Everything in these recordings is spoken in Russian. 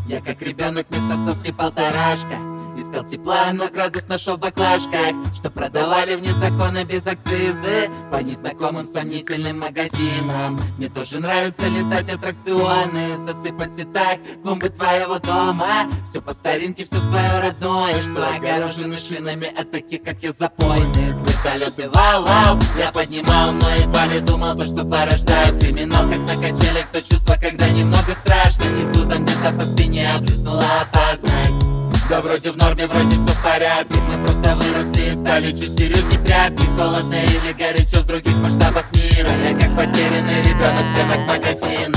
Я как ребенок вместо соски полторашка. Искал тепла, но градус нашел в баклажках, что продавали вне закона без акцизы по незнакомым сомнительным магазинам. Мне тоже нравится летать аттракционы, засыпать в цветах клумбы твоего дома. Все по старинке, все свое родное, что огорожены шинами от таких, как я, запойных. Вертолеты вау-вау я поднимал, но едва ли думал то, что порождаю криминал. Как на качелях, то чувство, когда немного страшно. Внизу там где-то по спине облизнула опасность. Да вроде в норме, вроде все в порядке. Мы просто выросли и стали чуть серьезней прятки. Холодно или горячо в других масштабах мира. Я как потерянный ребенок в стенах магазина.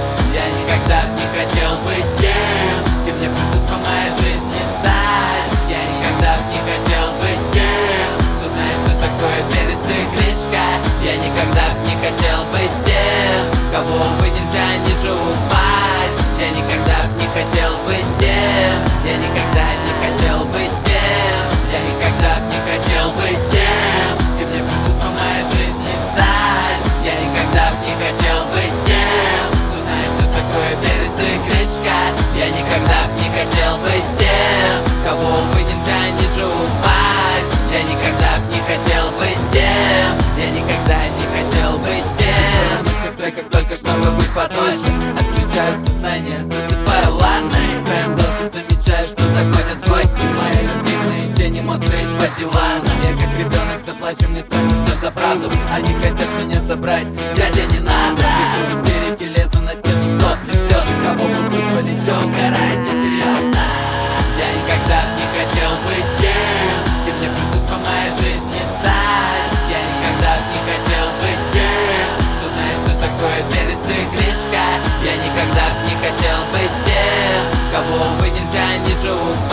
Я никогда не хотел быть тем, кем мне пришлось по моей жизни стать. Я никогда не хотел быть тем, кто знает, что такое перец и гречка. Я никогда не хотел быть тем, кого, увы, нельзя ниже упасть. Я никогда не хотел быть тем, я никогда не хотел быть тем, я никогда не хотел быть тем, кем мне пришлось по моей жизни стать. Я никогда не хотел быть тем, кто знает, что такое перец и гречка. Я никогда не хотел быть тем, кого, увы, нельзя ниже упасть. Я никогда не хотел быть тем, я никогда не хотел быть тем. Мысли в треках только чтобы быть подольше. Отключаю сознание, засыпаю ванной. Краем глаза замечаю, что заходят в гости мои любимые тени, монстры из-под дивана. Я как ребенок заплачу, мне страшно все за правду. Они хотят меня забрать, дядя, не надо. Кричу в истерике, лезу на стену, сопли, слезы. Кого вы вызвали, чё угораете, серьезно? Я никогда не хотел быть тем, кем мне пришлось по моей жизни стать. Я никогда не хотел быть тем, кто знает, что такое перец и гречка. Я никогда не хотел быть тем, кого, увы, нельзя ниже упасть.